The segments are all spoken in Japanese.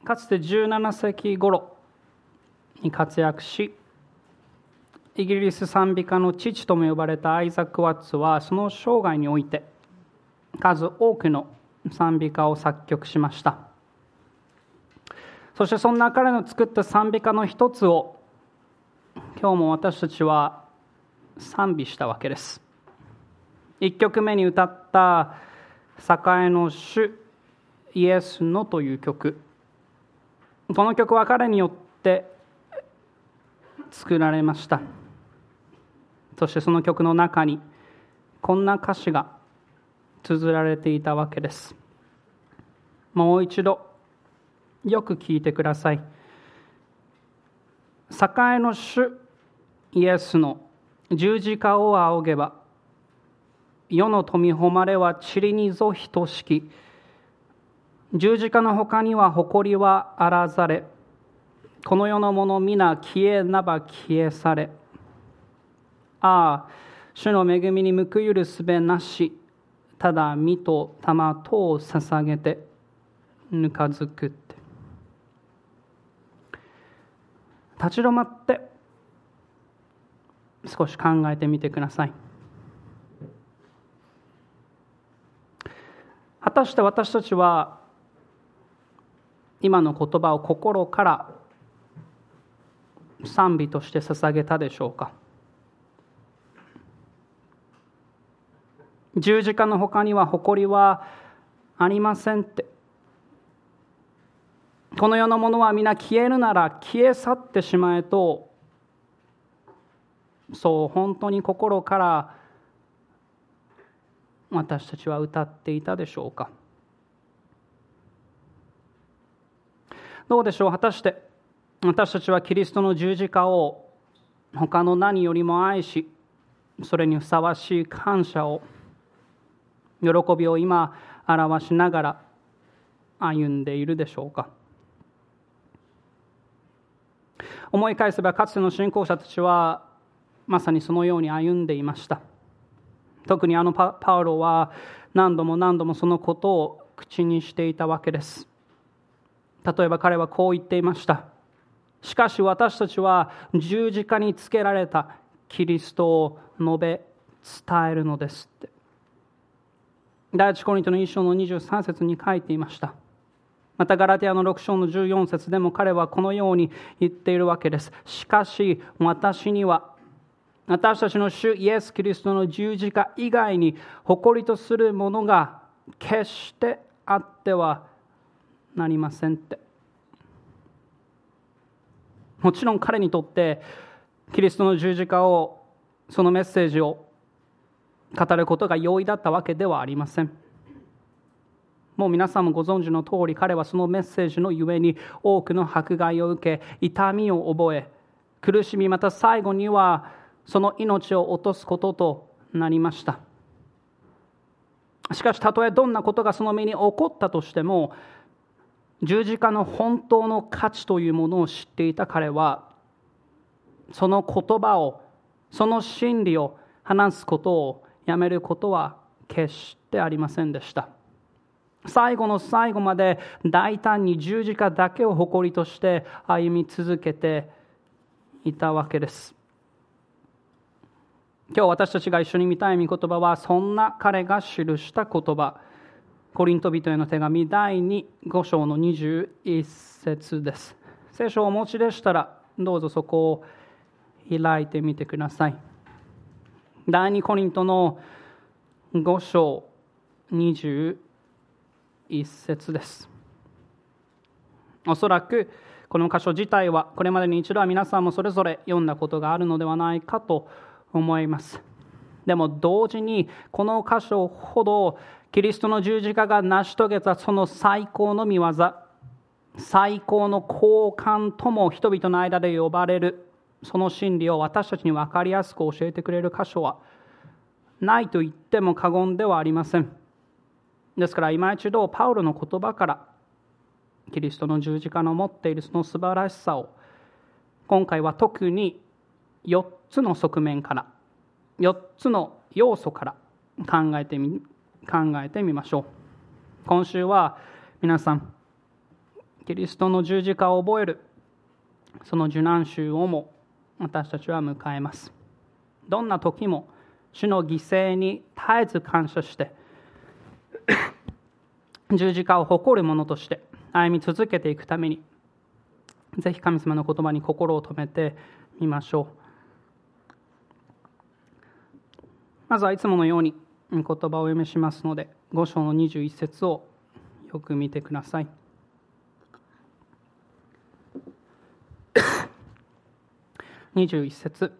かつて17世紀頃に活躍し、イギリス賛美歌の父とも呼ばれたアイザック・ワッツはその生涯において数多くの賛美歌を作曲しました。そしてそんな彼の作った賛美歌の一つを今日も私たちは賛美したわけです。1曲目に歌った栄の主イエスのという曲、この曲は彼によって作られました。そしてその曲の中にこんな歌詞が綴られていたわけです。もう一度よく聞いてください。栄の主イエスの十字架を仰げば、世の富誉れは塵にぞ等しき。十字架の他には誇りはあらざれ。この世のもの皆消えなば消え去れ。ああ、主の恵みに報いるすべなし。ただ身と玉とを捧げてぬかずくって。立ち止まって少し考えてみてください。果たして私たちは今の言葉を心から賛美として捧げたでしょうか。十字架の他には誇りはありませんって。この世のものは皆消えるなら消え去ってしまえと、そう本当に心から私たちは歌っていたでしょうか。どうでしょう。果たして私たちはキリストの十字架を他の何よりも愛し、それにふさわしい感謝を、喜びを今表しながら歩んでいるでしょうか。思い返せばかつての信仰者たちはまさにそのように歩んでいました。特にパウロは何度も何度もそのことを口にしていたわけです。例えば彼はこう言っていました。しかし私たちは十字架につけられたキリストを述べ伝えるのですって。第一コリントの1章の23節に書いていました。またガラテヤの6章の14節でも彼はこのように言っているわけです。しかし私には私たちの主イエス・キリストの十字架以外に誇りとするものが決してあってはなりませんって。もちろん彼にとってキリストの十字架を、そのメッセージを語ることが容易だったわけではありません。もう皆さんもご存知の通り、彼はそのメッセージのゆえに多くの迫害を受け、痛みを覚え、苦しみ、また最後にはその命を落とすこととなりました。しかしたとえどんなことがその身に起こったとしても、十字架の本当の価値というものを知っていた彼は、その言葉を、その真理を話すことをやめることは決してありませんでした。最後の最後まで大胆に十字架だけを誇りとして歩み続けていたわけです。今日私たちが一緒に見たい御言葉は、そんな彼が記した言葉、コリント人への手紙第5章の21節です。聖書をお持ちでしたらどうぞそこを開いてみてください。第2コリントの5章21節です。おそらくこの箇所自体はこれまでに一度は皆さんもそれぞれ読んだことがあるのではないかと思います。でも同時にこの箇所ほどキリストの十字架が成し遂げたその最高の御業、最高の交換とも人々の間で呼ばれるその真理を私たちに分かりやすく教えてくれる箇所はないと言っても過言ではありません。ですから今一度パウロの言葉からキリストの十字架の持っているその素晴らしさを、今回は特に4つの側面から、4つの要素から考えてみましょう。今週は皆さん、キキリストの十字架を覚える、その受難週をも私たちは迎えます。どんな時も主の犠牲に絶えず感謝して十字架を誇るものとして歩み続けていくために、ぜひ神様の言葉に心を留めてみましょう。まずはいつものように言葉をお読みしますので、5章の21節をよく見てください。21節、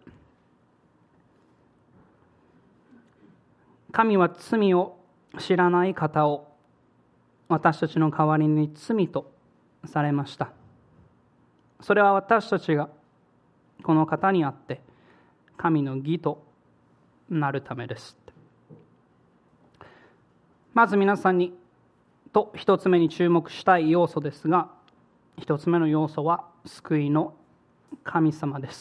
神は罪を知らない方を私たちの代わりに罪とされました。それは私たちがこの方にあって神の義となるためです。まず皆さんにと一つ目に注目したい要素ですが、一つ目の要素は救いの神様です。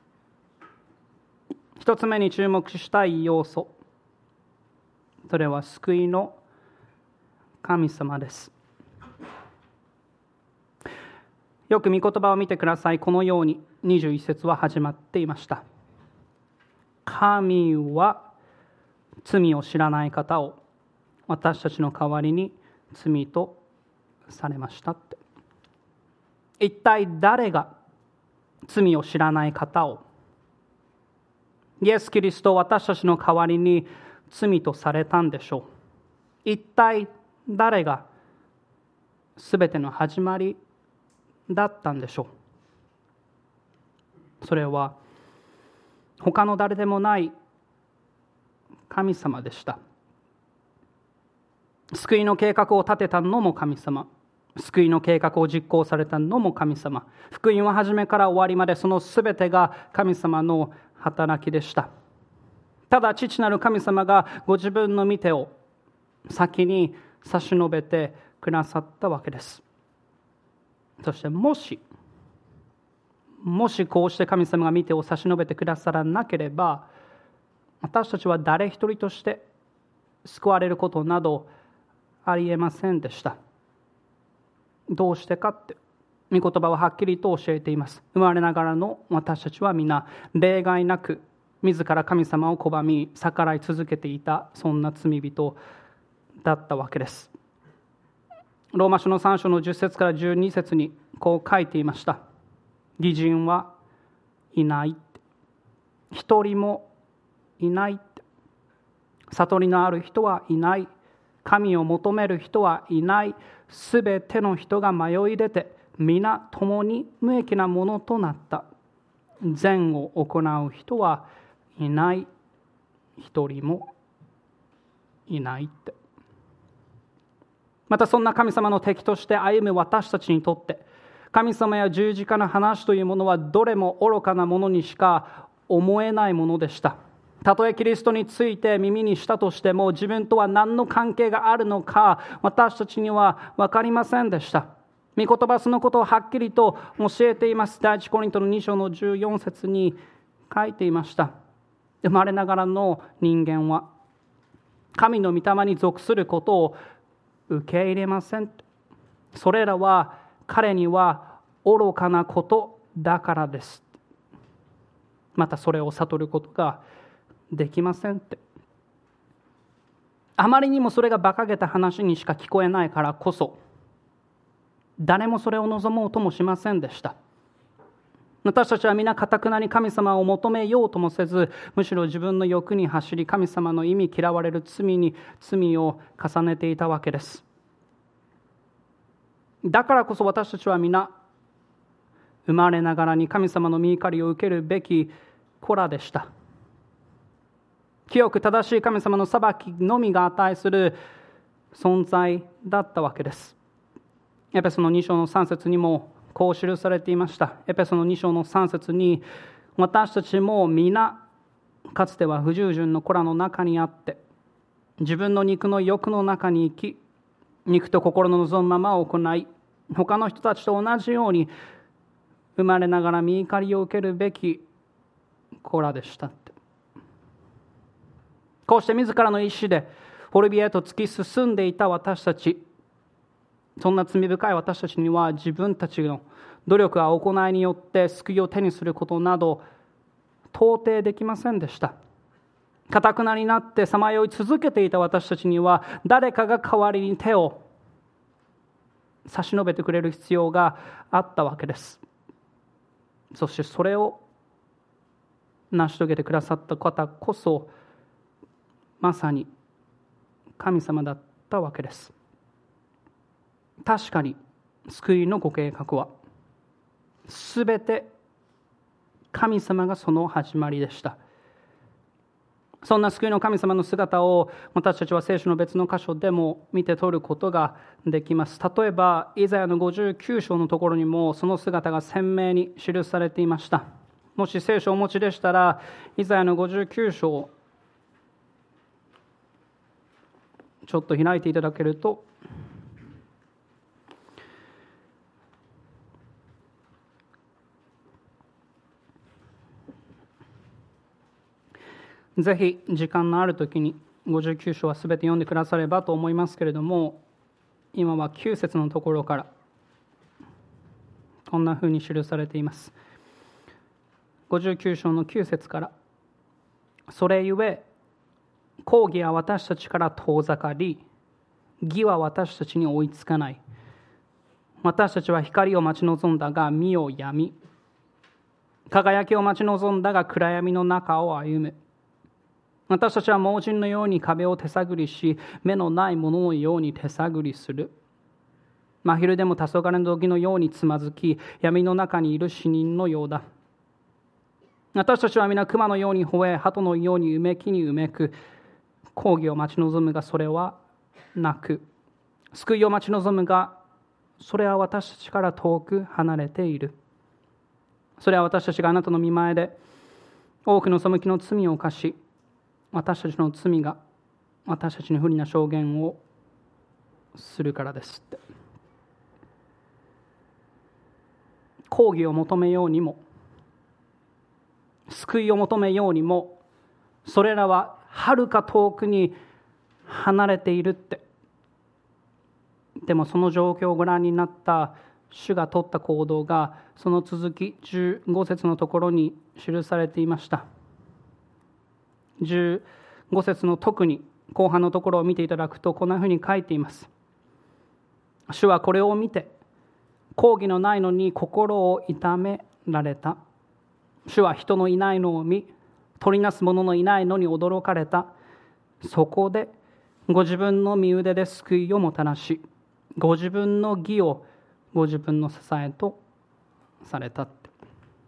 一つ目に注目したい要素、それは救いの神様です。よく御言葉を見てください。このように21節は始まっていました。神は罪を知らない方を私たちの代わりに罪とされましたって。一体誰が罪を知らない方を、イエス・キリストを私たちの代わりに罪とされたんでしょう。一体誰がすべての始まりだったんでしょう。それは他の誰でもない神様でした。救いの計画を立てたのも神様、救いの計画を実行されたのも神様、福音は初めから終わりまでそのすべてが神様の働きでした。ただ父なる神様がご自分の御手を先に差し伸べてくださったわけです。そしてもしこうして神様が御手を差し伸べてくださらなければ、私たちは誰一人として救われることなどありえませんでした。どうしてかって、御言葉ははっきりと教えています。生まれながらの私たちは皆例外なく自ら神様を拒み逆らい続けていた、そんな罪人だったわけです。ローマ書の3章の10節から12節にこう書いていました。義人はいない、一人もいない、悟りのある人はいない、神を求める人はいない、すべての人が迷い出て皆共に無益なものとなった、善を行う人はいない、一人もいないって。またそんな神様の敵として歩む私たちにとって、神様や十字架の話というものはどれも愚かなものにしか思えないものでした。たとえキリストについて耳にしたとしても、自分とは何の関係があるのか私たちには分かりませんでした。御言葉そのことをはっきりと教えています。第一コリントの2章の14節に書いていました。生まれながらの人間は神の御霊に属することを受け入れません。それらは彼には愚かなことだからです。またそれを悟ることができませんって。あまりにもそれが馬鹿げた話にしか聞こえないからこそ、誰もそれを望もうともしませんでした。私たちは皆堅なに神様を求めようともせず、むしろ自分の欲に走り、神様の意味嫌われる罪に罪を重ねていたわけです。だからこそ私たちは皆生まれながらに神様の御怒りを受けるべき子らでした。清く正しい神様の裁きのみが値する存在だったわけです。エペソの2章の3節にもこう記されていました。エペソの2章の3節に、私たちも皆かつては不従順の子らの中にあって、自分の肉の欲の中に生き、肉と心の望むままを行い、他の人たちと同じように生まれながら御怒りを受けるべき子らでしたって。こうして自らの意志で滅びへと突き進んでいた私たち、 そんな罪深い私たちには自分たちの努力や行いによって救いを手にすることなど到底できませんでした。堅くなになってさまよい続けていた私たちには誰かが代わりに手を差し伸べてくれる必要があったわけです。そしてそれを成し遂げてくださった方こそまさに神様だったわけです。確かに救いのご計画はすべて神様がその始まりでした。そんな救いの神様の姿を私たちは聖書の別の箇所でも見て取ることができます。例えばイザヤの59章のところにもその姿が鮮明に記されていました。もし聖書をお持ちでしたらイザヤの59章をちょっと開いていただけると、ぜひ時間のあるときに59章はすべて読んでくださればと思いますけれども、今は9節のところからこんなふうに記されています。59章の9節から、それゆえ公義は私たちから遠ざかり、義は私たちに追いつかない。私たちは光を待ち望んだが見をやみ、輝きを待ち望んだが暗闇の中を歩む。私たちは盲人のように壁を手探りし、目のない者のように手探りする。真昼でも黄昏の時のようにつまずき、闇の中にいる死人のようだ。私たちは皆熊のように吠え、鳩のようにうめきにうめく。公義を待ち望むがそれはなく、救いを待ち望むがそれは私たちから遠く離れている。それは私たちがあなたの御前で多くの背きの罪を犯し、私たちの罪が私たちに不利な証言をするからですって。公義を求めようにも救いを求めようにも、それらははるか遠くに離れているって。でもその状況をご覧になった主が取った行動が、その続き15節のところに記されていました。15節の特に後半のところを見ていただくと、こんなふうに書いています。主はこれを見て、公義のないのに心を痛められた。主は人のいないのを見、取りなす者のいないのに驚かれた。そこでご自分の身腕で救いをもたらし、ご自分の義をご自分の支えとされたって。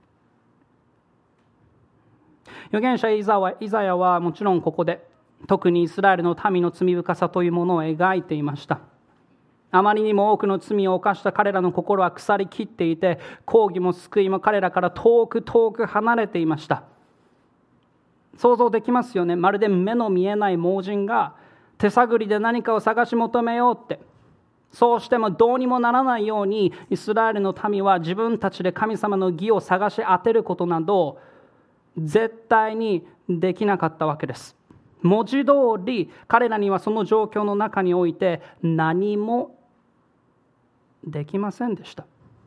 預言者イザヤはもちろんここで特にイスラエルの民の罪深さというものを描いていました。あまりにも多くの罪を犯した彼らの心は腐りきっていて、公義も救いも彼らから遠く遠く離れていました。想像できますよね。まるで目の見えない盲人が手探りで何かを探し求めようって。そうしてもどうにもならないように、イスラエルの民は自分たちで神様の義を探し当てることなど絶対にできなかったわけです。文字通り彼らにはその状況の中において何もできませんでした。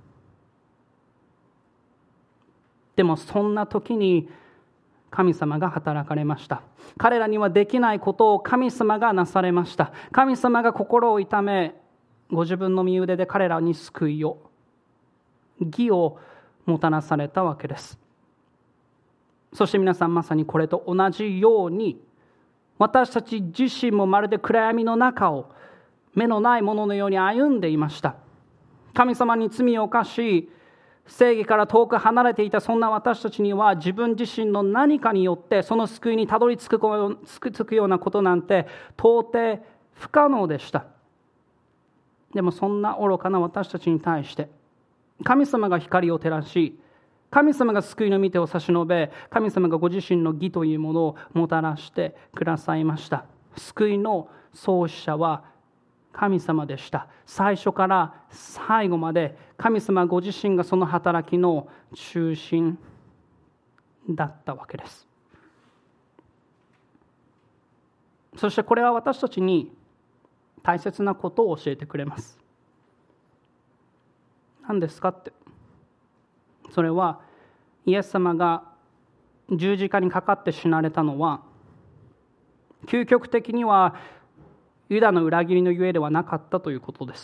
でもそんな時に神様が働かれました。彼らにはできないことを神様がなされました。神様が心を痛め、ご自分の身腕で彼らに救いを、義をもたらされたわけです。そして皆さん、まさにこれと同じように、私たち自身もまるで暗闇の中を目のないもののように歩んでいました。神様に罪を犯し、正義から遠く離れていたそんな私たちには、自分自身の何かによってその救いにたどり着くようなことなんて到底不可能でした。でもそんな愚かな私たちに対して神様が光を照らし、神様が救いの御手を差し伸べ、神様がご自身の義というものをもたらしてくださいました。救いの創始者は神様でした。最初から最後まで神様ご自身がその働きの中心だったわけです。そしてこれは私たちに大切なことを教えてくれます。 何ですかって。それはイエス様が十字架にかかって死なれたのは、究極的にはユダの裏切りのゆえではなかったということです。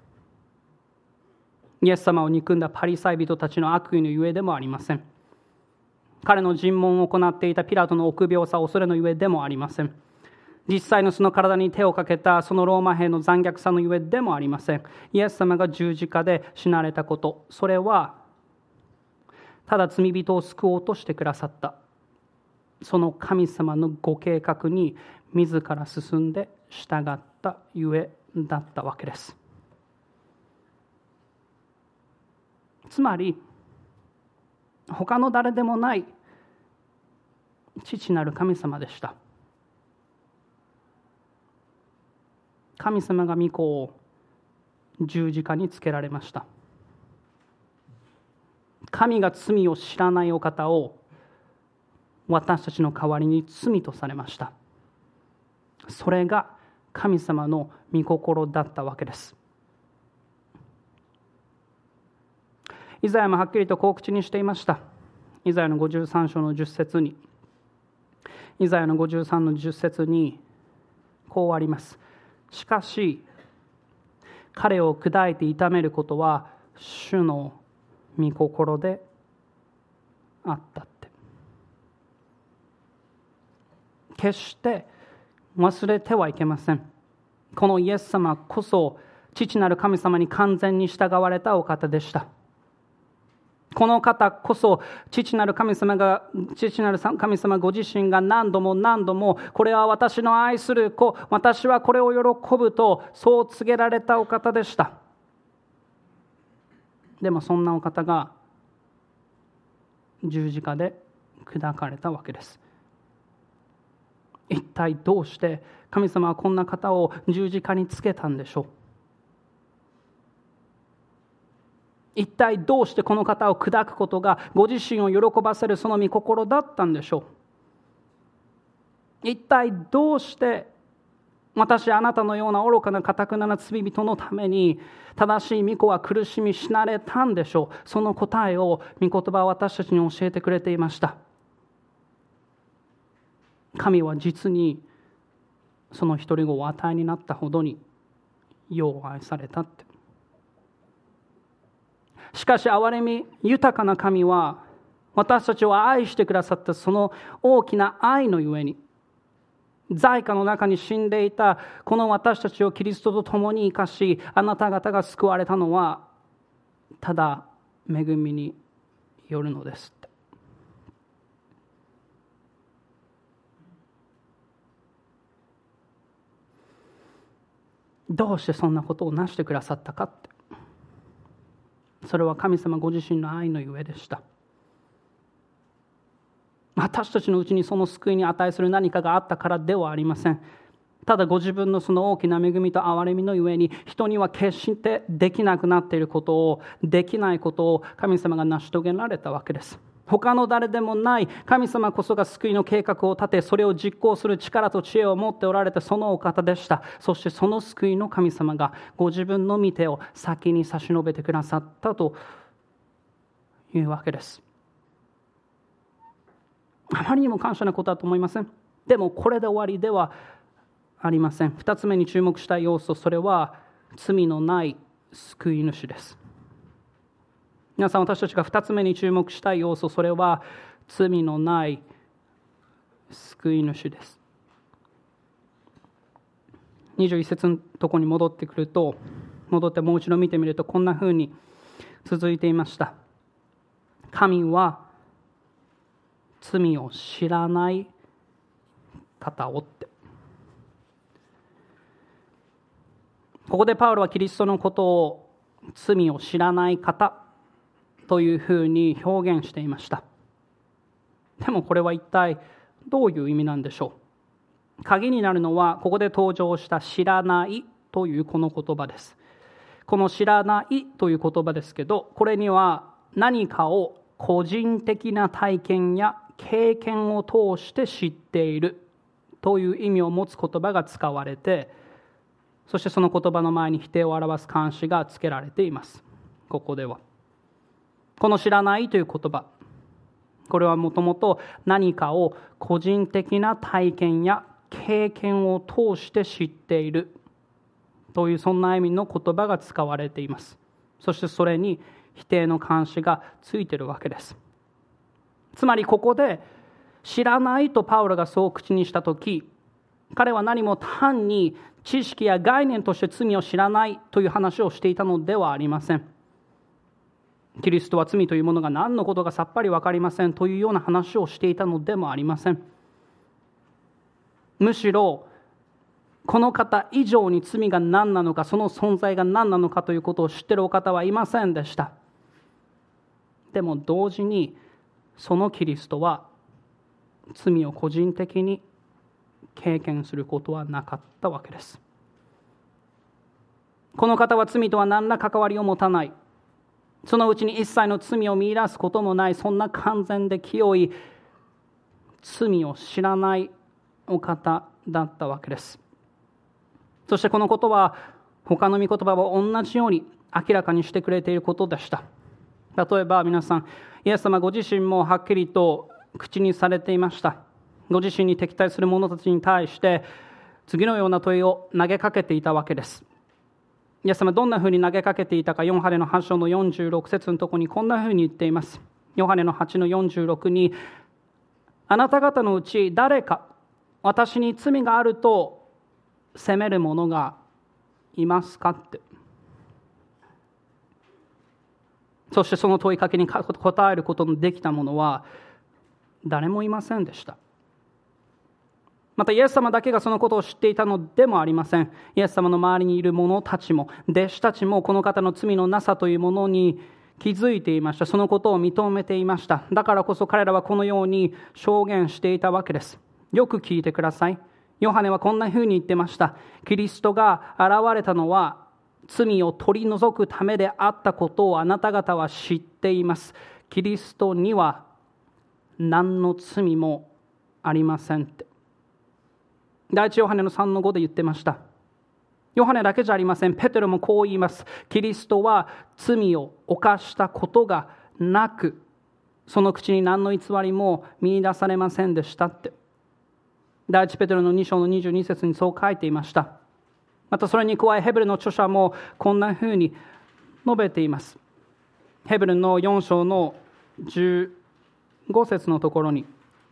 イエス様を憎んだパリサイ人たちの悪意のゆえでもありません。彼の尋問を行っていたピラトの臆病さ、恐れのゆえでもありません。実際のその体に手をかけたそのローマ兵の残虐さのゆえでもありません。イエス様が十字架で死なれたこと、それはただ罪人を救おうとしてくださったその神様のご計画に自ら進んで従ったゆえだったわけです。つまり他の誰でもない父なる神様でした。神様が御子を十字架につけられました。神が罪を知らないお方を私たちの代わりに罪とされました。それが神様の御心だったわけです。イザヤもはっきりとこう口にしていました。イザヤの53章の10節に、イザヤの53の10節にこうあります。しかし彼を砕いて痛めることは主の御心であったって。決して忘れてはいけません。このイエス様こそ父なる神様に完全に従われたお方でした。この方こそ父なる神様ご自身が何度もこれは私の愛する子、私はこれを喜ぶとそう告げられたお方でした。でもそんなお方が十字架で砕かれたわけです。一体どうして神様はこんな方を十字架につけたんでしょう。一体どうしてこの方を砕くことがご自身を喜ばせるその御心だったんでしょう。一体どうして私あなたのような愚かな堅な罪人のために正しい御子は苦しみ死なれたんでしょう。その答えを御言葉は私たちに教えてくれていました。神は実にその一人子をお与えになったほどに世を愛されたって。しかし憐れみ豊かな神は私たちを愛してくださったその大きな愛のゆえに、罪禍の中に死んでいたこの私たちをキリストと共に生かし、あなた方が救われたのはただ恵みによるのですって。どうしてそんなことをなしてくださったかって、それは神様ご自身の愛のゆえでした。私たちのうちにその救いに値する何かがあったからではありません。ただご自分のその大きな恵みと憐れみのゆえに、人には決してできなくなっていることを、できないことを神様が成し遂げられたわけです。他の誰でもない神様こそが救いの計画を立て、それを実行する力と知恵を持っておられたそのお方でした。そしてその救いの神様がご自分の御手を先に差し伸べてくださったというわけです。あまりにも感謝なことだと思いません？でもこれで終わりではありません。二つ目に注目したい要素、それは罪のない救い主です。皆さん、私たちが二つ目に注目したい要素、それは罪のない救い主です。21節のところに戻ってもう一度見てみると、こんなふうに続いていました。神は罪を知らない方をって。ここでパウロはキリストのことを罪を知らない方というふうに表現していました。でもこれは一体どういう意味なんでしょう。鍵になるのはここで登場した知らないというこの言葉です。この知らないという言葉ですけど、これには何かを個人的な体験や経験を通して知っているという意味を持つ言葉が使われて、そしてその言葉の前に否定を表す冠詞がつけられています。 ここでは。この知らないという言葉、これはもともと何かを個人的な体験や経験を通して知っているというそんな意味の言葉が使われています。そしてそれに否定の冠詞がついているわけです。つまりここで知らないとパウロがそう口にしたとき、彼は何も単に知識や概念として罪を知らないという話をしていたのではありません。キリストは罪というものが何のことかさっぱり分かりませんというような話をしていたのでもありません。むしろこの方以上に罪が何なのか、その存在が何なのかということを知っているお方はいませんでした。でも同時にそのキリストは罪を個人的に経験することはなかったわけです。この方は罪とは何ら関わりを持たない、そのうちに一切の罪を見出すこともない、そんな完全で清い罪を知らないお方だったわけです。そしてこのことは他の御言葉を同じように明らかにしてくれていることでした。例えば皆さん、イエス様ご自身もはっきりと口にされていました。ご自身に敵対する者たちに対して次のような問いを投げかけていたわけです。イエス様どんなふうに投げかけていたか、ヨハネの8章の46節のところにこんなふうに言っています。ヨハネの8の46に、あなた方のうち誰か私に罪があると責める者がいますかって。そしてその問いかけに答えることのできた者は誰もいませんでした。またイエス様だけがそのことを知っていたのでもありません。イエス様の周りにいる者たちも弟子たちもこの方の罪のなさというものに気づいていました。そのことを認めていました。だからこそ彼らはこのように証言していたわけです。よく聞いてください。ヨハネはこんなふうに言ってました。キリストが現れたのは罪を取り除くためであったことをあなた方は知っています。キリストには何の罪もありませんって。第一ヨハネの3の5で言ってました。ヨハネだけじゃありません。ペテロもこう言います。キリストは罪を犯したことがなく、その口に何の偽りも見出されませんでしたって。第一ペテロの2章の22節にそう書いていました。またそれに加えヘブルの著者もこんなふうに述べています。ヘブルの4章の15節のところに、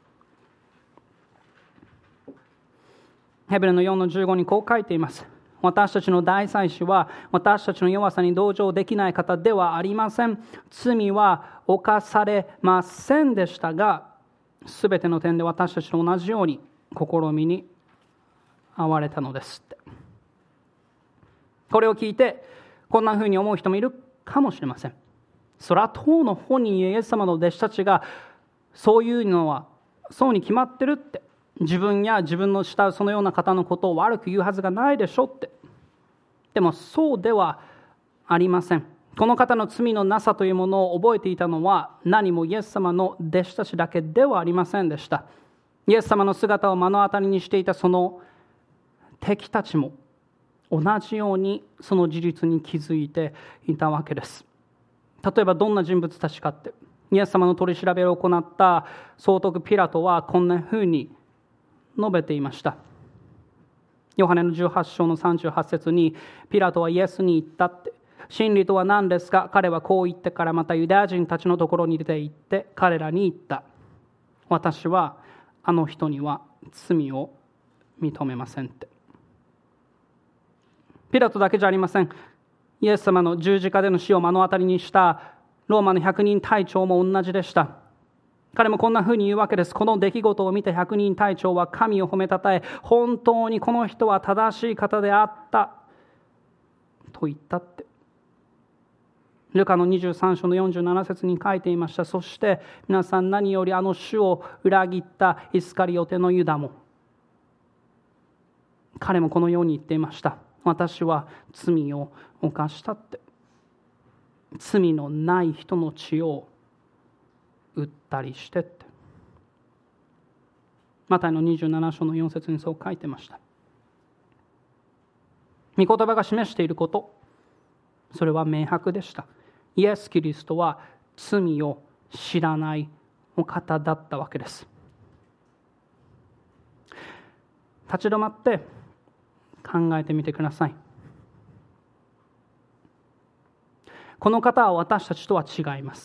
ヘブルの4の15にこう書いています。私たちの大祭司は私たちの弱さに同情できない方ではありません。罪は犯されませんでしたが、すべての点で私たちと同じように試みに遭われたのですって。これを聞いてこんなふうに思う人もいるかもしれません。そら当の本人イエス様の弟子たちがそういうのはそうに決まってるって、自分や自分の慕うそのような方のことを悪く言うはずがないでしょって。でもそうではありません。この方の罪のなさというものを覚えていたのは何もイエス様の弟子たちだけではありませんでした。イエス様の姿を目の当たりにしていたその敵たちも同じようにその事実に気づいていたわけです。例えばどんな人物たちかって、イエス様の取り調べを行った総督ピラトはこんなふうに述べていました。ヨハネの18章の38節に、ピラトはイエスに言ったって、真理とは何ですか？彼はこう言ってからまたユダヤ人たちのところに出て行って彼らに言った。私はあの人には罪を認めませんって。ピラトだけじゃありません。イエス様の十字架での死を目の当たりにしたローマの100人隊長も同じでした。彼もこんな風に言うわけです。この出来事を見て100人隊長は神を褒めたたえ、本当にこの人は正しい方であったと言ったって。ルカの23章の47節に書いていました。そして皆さん、何よりあの主を裏切ったイスカリオテのユダも、彼もこのように言っていました。私は罪を犯したって。罪のない人の血を売ったりしてって。マタイの27章の4節にそう書いてました。御言葉が示していること、それは明白でした。 イエス・キリストは罪を知らないお方だったわけです。立ち止まって考えてみてください。この方は私たちとは違います。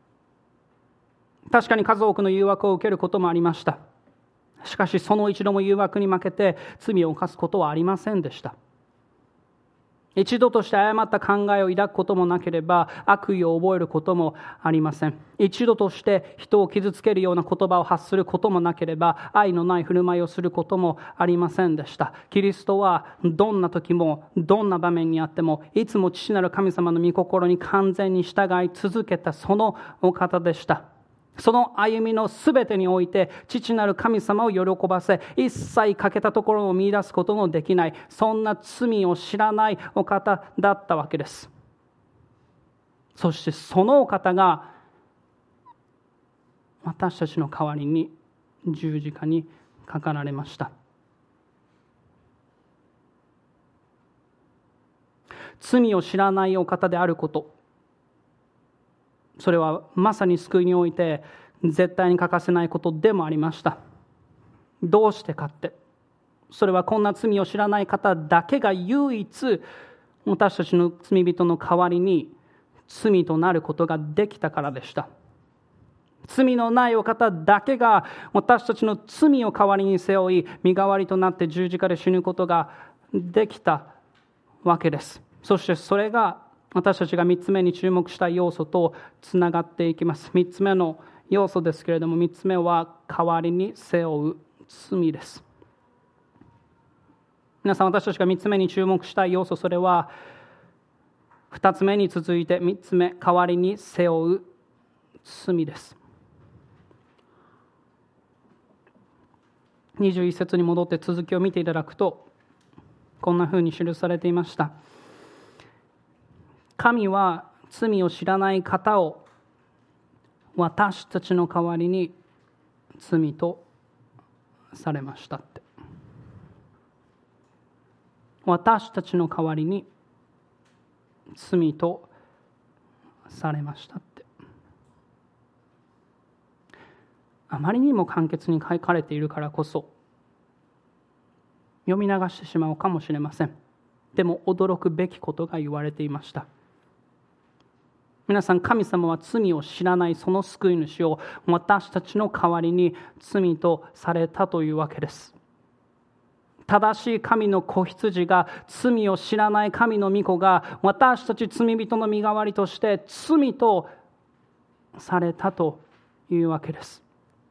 確かに数多くの誘惑を受けることもありました。しかしその一度も誘惑に負けて罪を犯すことはありませんでした。一度として誤った考えを抱くこともなければ悪意を覚えることもありません。一度として人を傷つけるような言葉を発することもなければ愛のない振る舞いをすることもありませんでした。キリストはどんな時もどんな場面にあってもいつも父なる神様の御心に完全に従い続けたそのお方でした。その歩みのすべてにおいて父なる神様を喜ばせ、一切欠けたところを見出すことのできない、そんな罪を知らないお方だったわけです。そしてそのお方が私たちの代わりに十字架にかかられました。罪を知らないお方であること、それはまさに救いにおいて絶対に欠かせないことでもありました。どうしてかって、それはこんな罪を知らない方だけが唯一私たちの罪人の代わりに罪となることができたからでした。罪のないお方だけが私たちの罪を代わりに背負い、身代わりとなって十字架で死ぬことができたわけです。そしてそれが私たちが3つ目に注目した要素とつながっていきます。3つ目の要素ですけれども、3つ目は代わりに背負う罪です。皆さん、私たちが3つ目に注目したい要素、それは2つ目に続いて3つ目、代わりに背負う罪です。21節に戻って続きを見ていただくと、こんなふうに記されていました。神は罪を知らない方を私たちの代わりに罪とされましたって。私たちの代わりに罪とされましたって。あまりにも簡潔に書かれているからこそ読み流してしまうかもしれません。でも驚くべきことが言われていました。皆さん、神様は罪を知らないその救い主を私たちの代わりに罪とされたというわけです。正しい神の子羊が、罪を知らない神の御子が私たち罪人の身代わりとして罪とされたというわけです。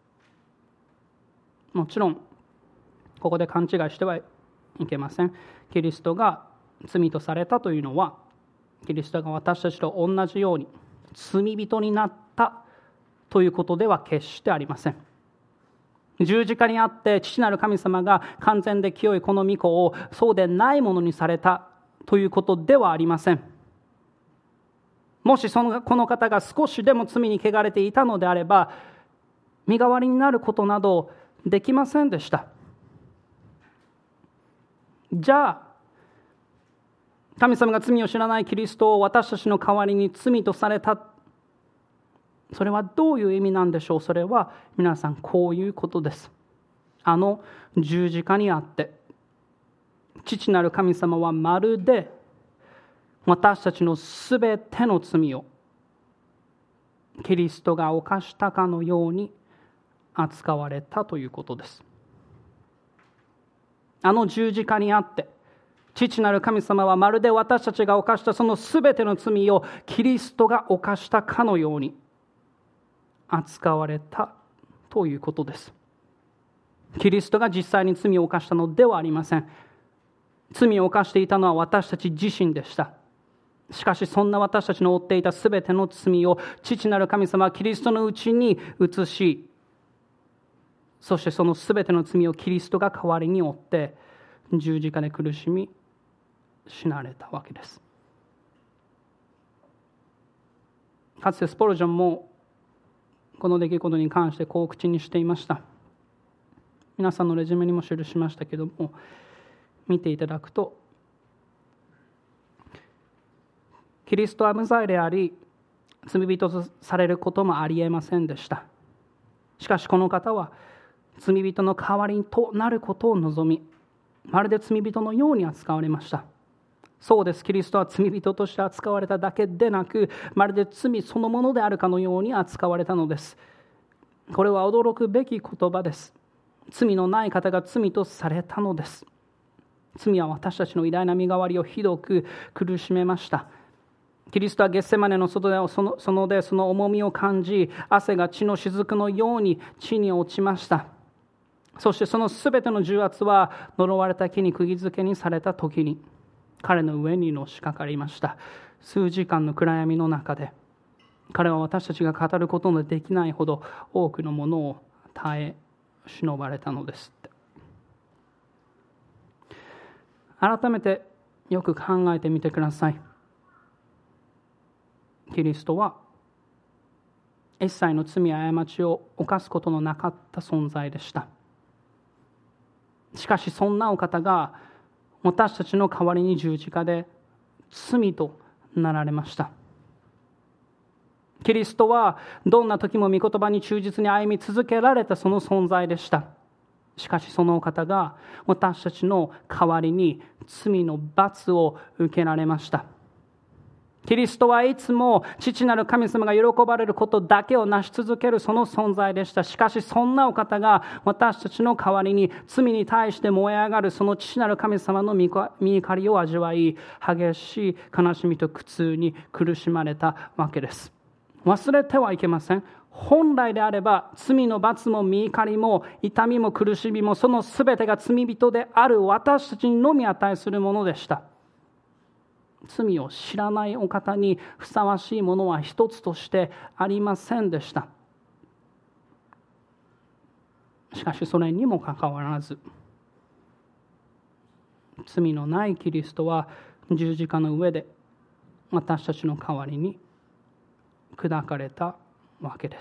もちろんここで勘違いしてはいけません。キリストが罪とされたというのは、キリストが私たちと同じように罪人になったということでは決してありません。十字架にあって父なる神様が完全で清いこの御子をそうでないものにされたということではありません。もしこの方が少しでも罪に汚れていたのであれば、身代わりになることなどできませんでした。じゃあ神様が罪を知らないキリストを私たちの代わりに罪とされた、それはどういう意味なんでしょう。それは皆さん、こういうことです。あの十字架にあって父なる神様はまるで私たちのすべての罪をキリストが犯したかのように扱われたということです。あの十字架にあって父なる神様はまるで私たちが犯したそのすべての罪をキリストが犯したかのように扱われたということです。キリストが実際に罪を犯したのではありません。罪を犯していたのは私たち自身でした。しかしそんな私たちの負っていたすべての罪を父なる神様はキリストのうちに移し、そしてそのすべての罪をキリストが代わりに負って十字架で苦しみ死なれたわけです。かつてスポルジョンもこの出来事に関してこう口にしていました。皆さんのレジュメにも記しましたけども、見ていただくと、 キリストは無罪であり、罪人とされることもありえませんでした。しかしこの方は罪人の代わりとなることを望み、まるで罪人のように扱われました。そうです。キリストは罪人として扱われただけでなく、まるで罪そのものであるかのように扱われたのです。これは驚くべき言葉です。罪のない方が罪とされたのです。罪は私たちの偉大な身代わりをひどく苦しめました。キリストはゲッセマネの外でその重みを感じ、汗が血の雫のように地に落ちました。そしてそのすべての重圧は呪われた木に釘付けにされた時に彼の上にのしかかりました。数時間の暗闇の中で彼は私たちが語ることのできないほど多くのものを耐え忍ばれたのです。改めてよく考えてみてください。キリストは一切の罪や過ちを犯すことのなかった存在でした。しかしそんなお方が私たちの代わりに十字架で罪となられました。キリストはどんな時も御言葉に忠実に歩み続けられたその存在でした。しかしそのお方が私たちの代わりに罪の罰を受けられました。キリストはいつも父なる神様が喜ばれることだけを成し続けるその存在でした。しかしそんなお方が私たちの代わりに罪に対して燃え上がるその父なる神様の御怒りを味わい、激しい悲しみと苦痛に苦しまれたわけです。忘れてはいけません。本来であれば罪の罰も御怒りも痛みも苦しみもそのすべてが罪人である私たちにのみ値するものでした。罪を知らないお方にふさわしいものは一つとしてありませんでした。しかしそれにもかかわらず、罪のないキリストは十字架の上で私たちの代わりに砕かれたわけです。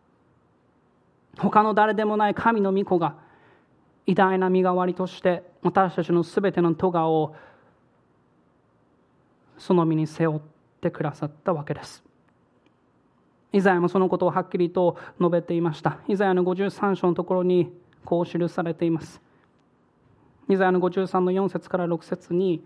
他の誰でもない神の御子が偉大な身代わりとして私たちのすべての咎をその身に背負ってくださったわけです。イザヤもそのことをはっきりと述べていました。イザヤの53章のところにこう記されています。イザヤの53の4節から6節に、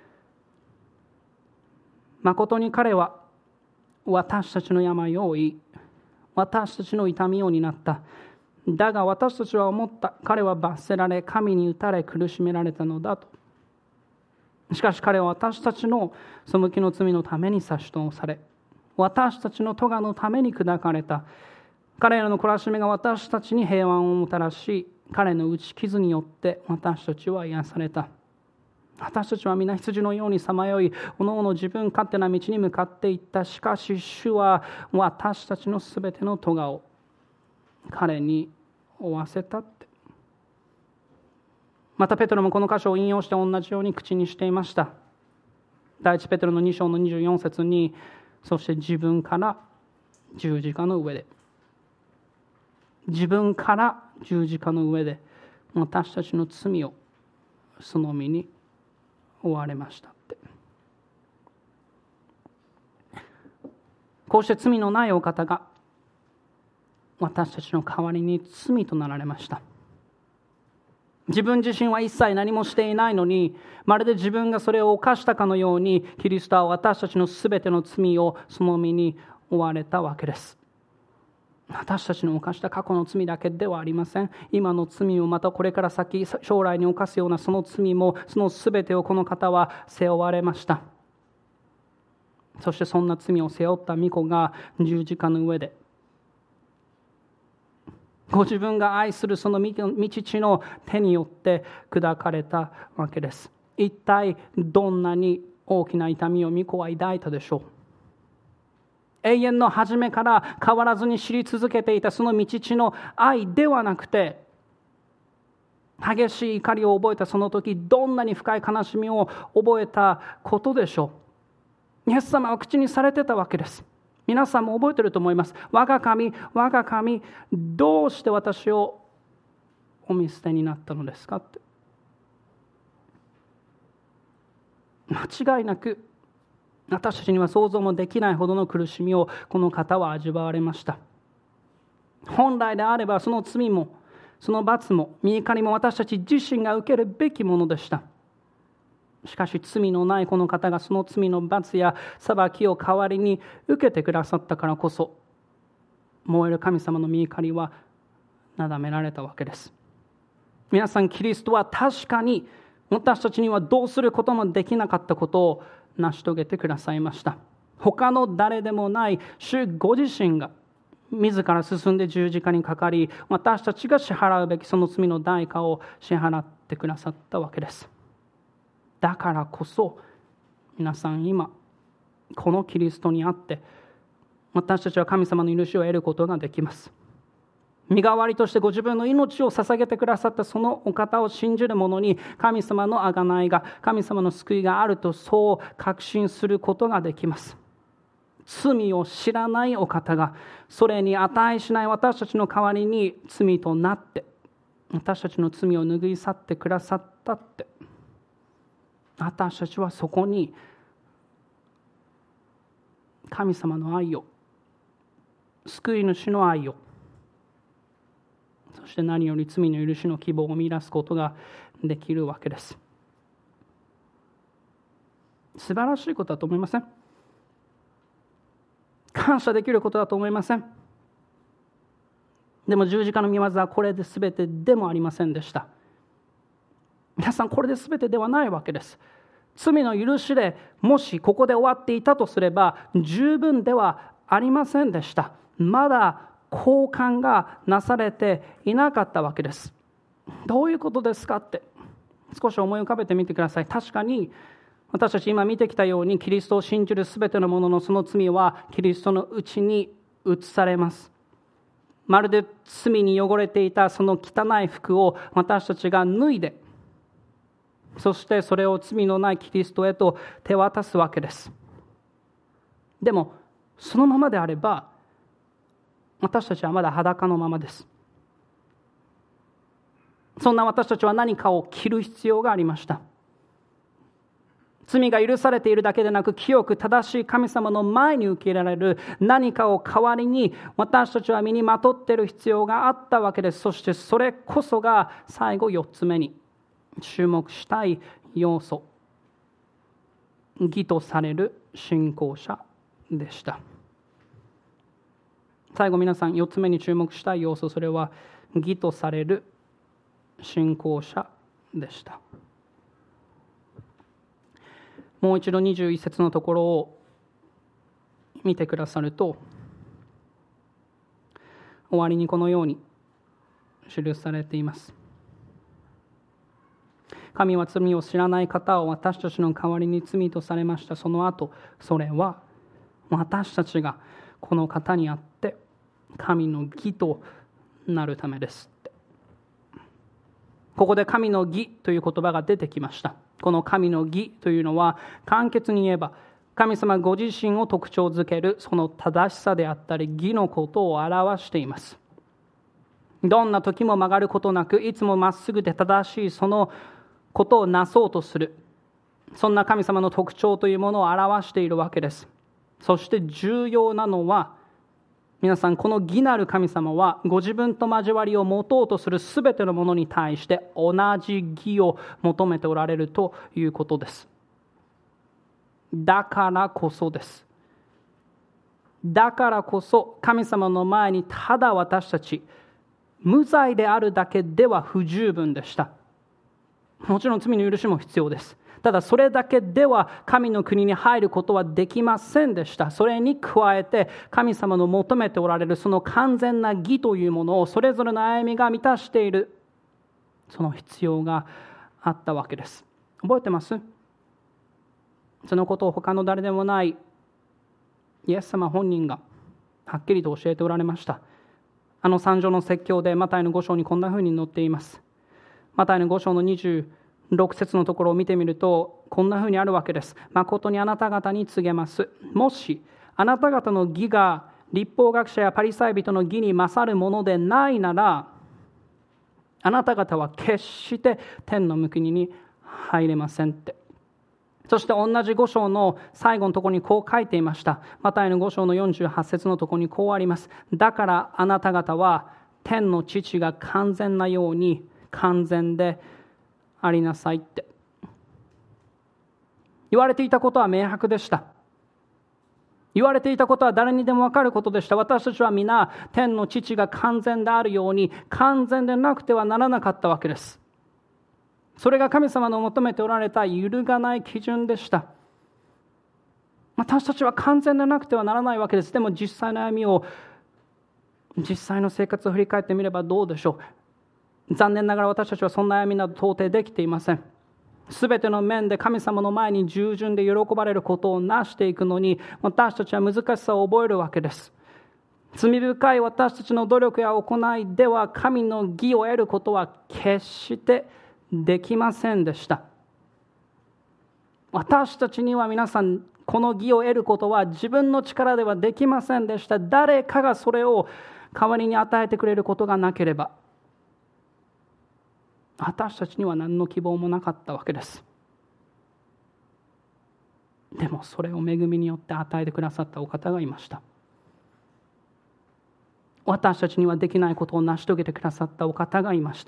誠に彼は私たちの病を負い、私たちの痛みを担った。だが私たちは思った。彼は罰せられ、神に打たれ苦しめられたのだと。しかし彼は私たちの背きの罪のために差し通され、私たちの咎のために砕かれた。彼らの懲らしめが私たちに平安をもたらし、彼の打ち傷によって私たちは癒された。私たちは皆羊のようにさまよい、おのおの自分勝手な道に向かっていった。しかし主は私たちのすべての咎を彼に負わせたって。またペテロもこの箇所を引用して同じように口にしていました。第一ペテロの2章の24節に、そして自分から十字架の上で、自分から十字架の上で私たちの罪をその身に負われましたって。こうして罪のないお方が私たちの代わりに罪となられました。自分自身は一切何もしていないのに、まるで自分がそれを犯したかのように、キリストは私たちのすべての罪をその身に負われたわけです。私たちの犯した過去の罪だけではありません。今の罪もまたこれから先、将来に犯すようなその罪も、そのすべてをこの方は背負われました。そしてそんな罪を背負った御子が十字架の上で、ご自分が愛するその御父の手によって砕かれたわけです。一体どんなに大きな痛みを御子は抱いたでしょう。永遠の初めから変わらずに知り続けていたその御父の愛ではなくて、激しい怒りを覚えたその時、どんなに深い悲しみを覚えたことでしょう。イエス様は口にされてたわけです。皆さんも覚えていると思います。我が神、我が神、どうして私をお見捨てになったのですかって。間違いなく私たちには想像もできないほどの苦しみをこの方は味わわれました。本来であればその罪もその罰も御怒りも私たち自身が受けるべきものでした。しかし罪のないこの方がその罪の罰や裁きを代わりに受けてくださったからこそ、燃える神様の御怒りはなだめられたわけです。皆さん、キリストは確かに私たちにはどうすることもできなかったことを成し遂げてくださいました。他の誰でもない主ご自身が自ら進んで十字架にかかり、私たちが支払うべきその罪の代価を支払ってくださったわけです。だからこそ皆さん、今このキリストにあって私たちは神様の許しを得ることができます。身代わりとしてご自分の命を捧げてくださったそのお方を信じる者に神様の贖いが、神様の救いがあるとそう確信することができます。罪を知らないお方がそれに値しない私たちの代わりに罪となって私たちの罪を拭い去ってくださったって、私たちはそこに神様の愛を、救い主の愛を、そして何より罪の許しの希望を見出すことができるわけです。素晴らしいことだと思いません？感謝できることだと思いません？でも十字架の御業はこれで全てでもありませんでした。皆さん、これで全てではないわけです。罪の許しでもしここで終わっていたとすれば十分ではありませんでした。まだ交換がなされていなかったわけです。どういうことですかって少し思い浮かべてみてください。確かに私たち今見てきたようにキリストを信じるすべてのもののその罪はキリストのうちに移されます。まるで罪に汚れていたその汚い服を私たちが脱いで、そしてそれを罪のないキリストへと手渡すわけです。でもそのままであれば私たちはまだ裸のままです。そんな私たちは何かを着る必要がありました。罪が許されているだけでなく、清く正しい神様の前に受け入れられる何かを代わりに私たちは身にまとっている必要があったわけです。そしてそれこそが最後4つ目に注目したい要素、義とされる信仰者でした。最後、皆さん4つ目に注目したい要素、それは義とされる信仰者でした。もう一度21節のところを見てくださると、終わりにこのように記されています。神は罪を知らない方を私たちの代わりに罪とされました。その後、それは私たちがこの方にあって神の義となるためです。ここで神の義という言葉が出てきました。この神の義というのは簡潔に言えば神様ご自身を特徴づけるその正しさであったり義のことを表しています。どんな時も曲がることなくいつもまっすぐで正しいそのことをなそうとする、そんな神様の特徴というものを表しているわけです。そして重要なのは、皆さん、この義なる神様はご自分と交わりを持とうとするすべてのものに対して同じ義を求めておられるということです。だからこそです。だからこそ神様の前にただ私たち無罪であるだけでは不十分でした。もちろん罪の許しも必要です。ただそれだけでは神の国に入ることはできませんでした。それに加えて神様の求めておられるその完全な義というものをそれぞれの歩みが満たしている、その必要があったわけです。覚えてます？そのことを他の誰でもないイエス様本人がはっきりと教えておられました。三条の説教でマタイの5章にこんなふうに載っています。マタイの5章の26節のところを見てみるとこんなふうにあるわけです。誠にあなた方に告げます。もしあなた方の義が律法学者やパリサイ人の義に勝るものでないなら、あなた方は決して天の御国に入れませんって。 そして同じ5章の最後のところにこう書いていました。マタイの5章の48節のところにこうあります。だからあなた方は天の父が完全なように完全でありなさいって言われていたことは明白でした。言われていたことは誰にでも分かることでした。私たちは皆天の父が完全であるように完全でなくてはならなかったわけです。それが神様の求めておられた揺るがない基準でした。私たちは完全でなくてはならないわけです。でも実際の歩みを、実際の生活を振り返ってみればどうでしょう。残念ながら私たちはそんな歩みなど到底できていません。すべての面で神様の前に従順で喜ばれることをなしていくのに、私たちは難しさを覚えるわけです。罪深い私たちの努力や行いでは神の義を得ることは決してできませんでした。私たちには皆さんこの義を得ることは自分の力ではできませんでした。誰かがそれを代わりに与えてくれることがなければ私たちには何の希望もなかったわけです。でもそれを恵みによって与えてくださったお方がいました。私たちにはできないことを成し遂げてくださったお方がいました。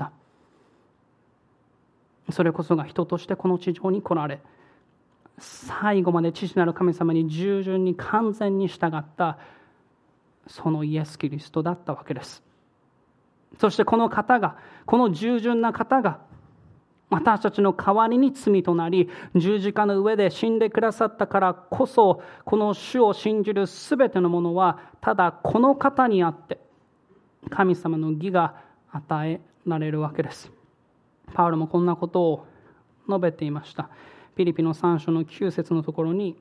それこそが人としてこの地上に来られ、最後まで父なる神様に従順に完全に従ったそのイエス・キリストだったわけです。そしてこの方が、この従順な方が私たちの代わりに罪となり十字架の上で死んでくださったからこそ、この主を信じるすべてのものはただこの方にあって神様の義が与えられるわけです。パウロもこんなことを述べていました。ピリピの3章の9節のところに、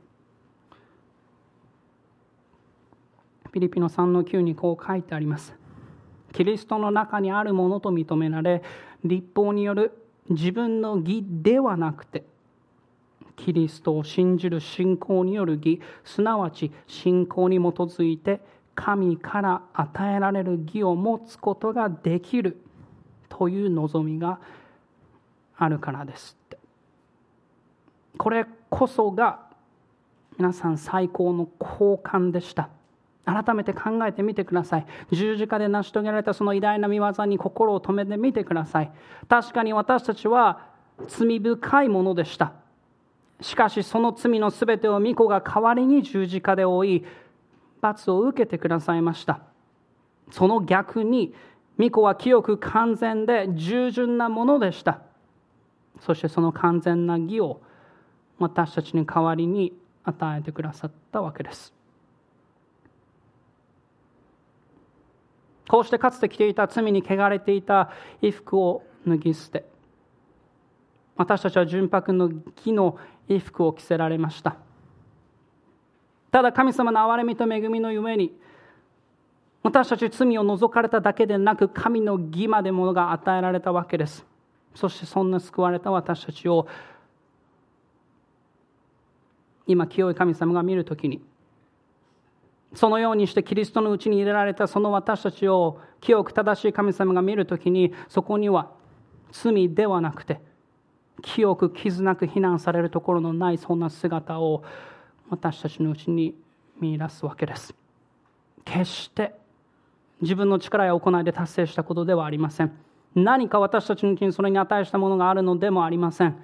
ピリピの3の9にこう書いてあります。キリストの中にあるものと認められ、律法による自分の義ではなくて、キリストを信じる信仰による義、すなわち信仰に基づいて神から与えられる義を持つことができるという望みがあるからですって。これこそが皆さん最高の交換でした。改めて考えてみてください。十字架で成し遂げられたその偉大な御業に心を留めてみてください。確かに私たちは罪深いものでした。しかしその罪のすべてを御子が代わりに十字架で負い、罰を受けてくださいました。その逆に御子は清く完全で従順なものでした。そしてその完全な義を私たちに代わりに与えてくださったわけです。こうしてかつて着ていた罪に汚れていた衣服を脱ぎ捨て、私たちは純白の義の衣服を着せられました。ただ神様の憐れみと恵みのゆえに、私たち罪を除かれただけでなく神の義までものが与えられたわけです。そしてそんな救われた私たちを今清い神様が見るときに、そのようにしてキリストのうちに入れられたその私たちを清く正しい神様が見るときに、そこには罪ではなくて清く傷なく非難されるところのないそんな姿を私たちのうちに見出すわけです。決して自分の力や行いで達成したことではありません。何か私たちのうちにそれに値したものがあるのでもありません。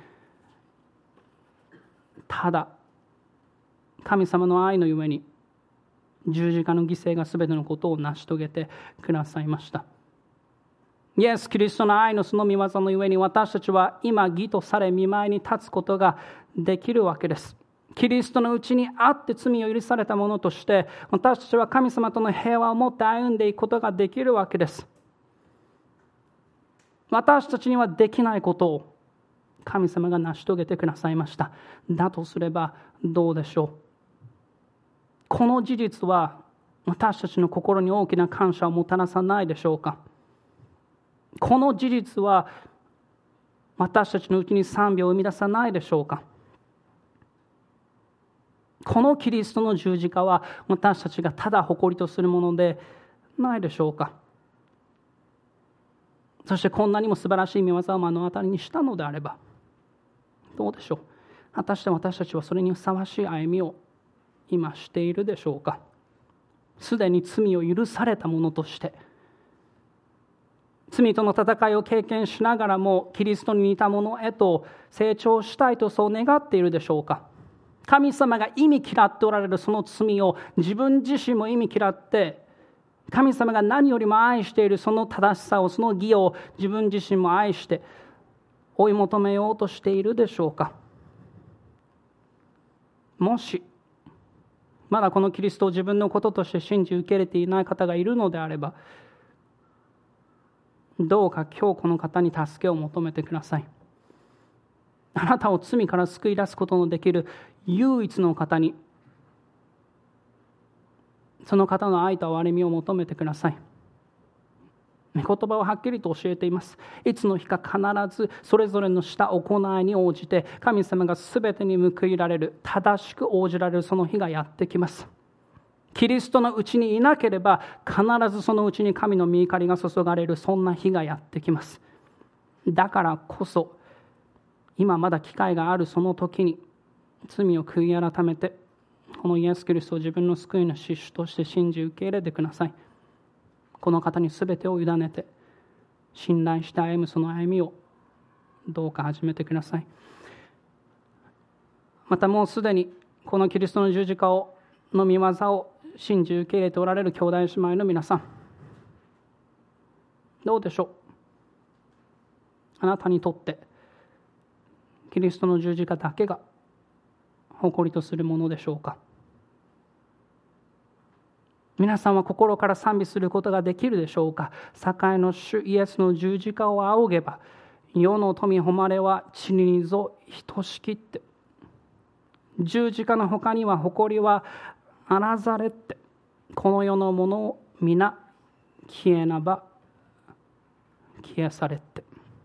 ただ神様の愛のゆえに十字架の犠牲がすべてのことを成し遂げてくださいました。イエス・キリストの愛のその御業のゆえに私たちは今義とされ御前に立つことができるわけです。キリストのうちにあって罪を許されたものとして私たちは神様との平和を持って歩んでいくことができるわけです。私たちにはできないことを神様が成し遂げてくださいました。だとすればどうでしょう。この事実は私たちの心に大きな感謝をもたらさないでしょうか。この事実は私たちのうちに賛美を生み出さないでしょうか。このキリストの十字架は私たちがただ誇りとするものでないでしょうか。そしてこんなにも素晴らしい御業を目の当たりにしたのであればどうでしょう。 果たして私たちはそれにふさわしい歩みを今しているでしょうか。すでに罪を許されたものとして、罪との戦いを経験しながらもキリストに似たものへと成長したいとそう願っているでしょうか。神様が忌み嫌っておられるその罪を自分自身も忌み嫌って、神様が何よりも愛しているその正しさを、その義を自分自身も愛して追い求めようとしているでしょうか。もしまだこのキリストを自分のこととして信じ受け入れていない方がいるのであれば、どうか今日この方に助けを求めてください。あなたを罪から救い出すことのできる唯一の方に、その方の愛と憐れみを求めてください。御言葉ははっきりと教えています。いつの日か必ずそれぞれのした行いに応じて神様がすべてに報いられる、正しく応じられるその日がやってきます。キリストのうちにいなければ必ずそのうちに神の御怒りが注がれる、そんな日がやってきます。だからこそ今まだ機会があるその時に罪を悔い改めて、このイエス・キリストを自分の救い主主として信じ受け入れてください。この方に全てを委ねて信頼して歩むその歩みをどうか始めてください。またもうすでにこのキリストの十字架の御業を信じ受け入れておられる兄弟姉妹の皆さん、どうでしょう。あなたにとってキリストの十字架だけが誇りとするものでしょうか。皆さんは心から賛美することができるでしょうか。栄の主イエスの十字架を仰げば、世の富誉れは地にぞ等しきって、十字架の他には誇りはあらざれって、この世のものを皆消えなば消えされって、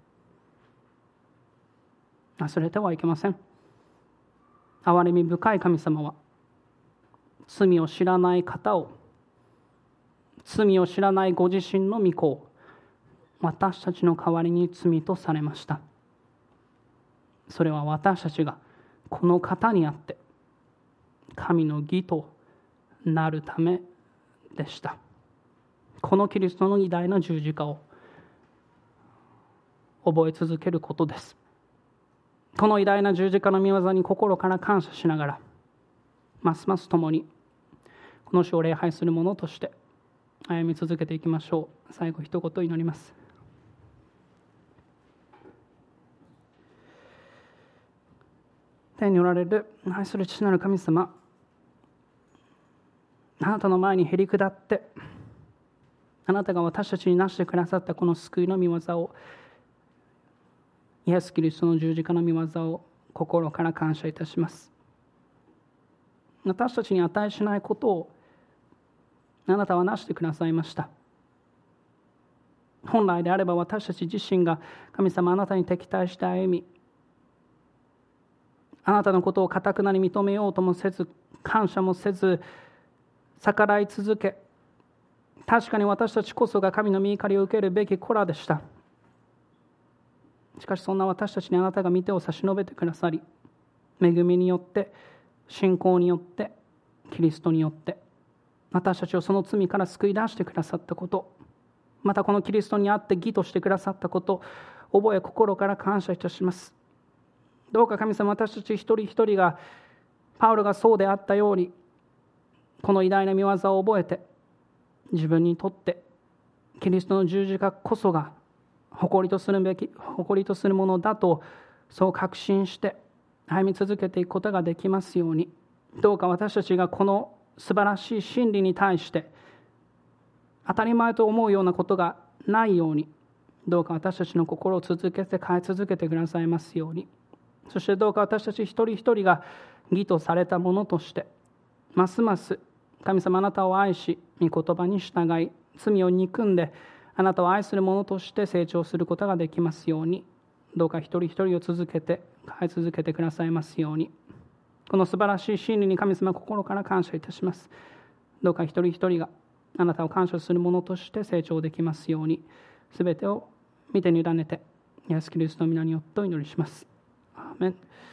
忘れてはいけません。憐れみ深い神様は罪を知らない方を、罪を知らないご自身の御子を私たちの代わりに罪とされました。それは私たちがこの方にあって神の義となるためでした。このキリストの偉大な十字架を覚え続けることです。この偉大な十字架の御業に心から感謝しながら、ますます共にこの主を礼拝する者として歩み続けていきましょう。最後一言祈ります。天におられる愛する父なる神様、あなたの前にへり下って、あなたが私たちになしてくださったこの救いの御業を、イエス・キリストの十字架の御業を心から感謝いたします。私たちに値しないことをあなたはなしてくださいました。本来であれば私たち自身が神様あなたに敵対して歩み、あなたのことを固くなに認めようともせず、感謝もせず逆らい続け、確かに私たちこそが神の御怒りを受けるべき子らでした。しかしそんな私たちにあなたが御手を差し伸べてくださり、恵みによって信仰によってキリストによって私たちをその罪から救い出してくださったこと、またこのキリストにあって義としてくださったこと、覚え心から感謝いたします。どうか神様、私たち一人一人がパウロがそうであったように、この偉大な御業を覚えて、自分にとってキリストの十字架こそが誇りとするべき、誇りとするものだとそう確信して歩み続けていくことができますように、どうか私たちがこの素晴らしい真理に対して当たり前と思うようなことがないように、どうか私たちの心を続けて変え続けてくださいますように。そしてどうか私たち一人一人が義とされたものとして、ますます神様あなたを愛し、御言葉に従い、罪を憎んであなたを愛する者として成長することができますように、どうか一人一人を続けて変え続けてくださいますように。この素晴らしい真理に神様心から感謝いたします。どうか一人一人があなたを感謝する者として成長できますように、すべてを御手に委ねてイエス・キリストの皆によってお祈りします。アーメン。